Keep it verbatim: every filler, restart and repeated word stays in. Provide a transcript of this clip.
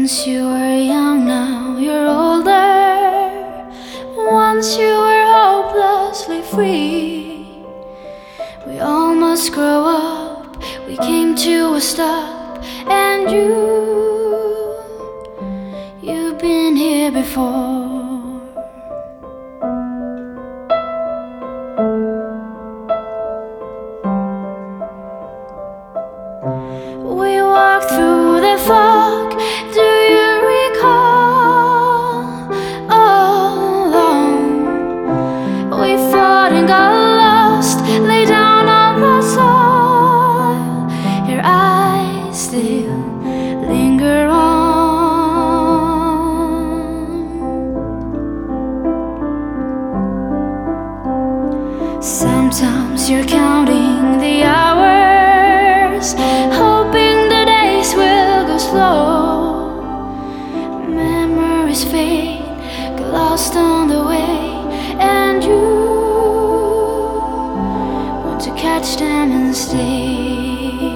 Once you were young, now you're older. Once you were hopelessly free. We all must grow up, we came to a stop. And you, you've been here before. We walked through the fog, do you recall? All alone, we fought and got lost, lay down on the soil. Your eyes still linger on. Sometimes you're counting the hours, hoping the days will go slow. Memories fade, get lost on the way. And you want to catch them and stay.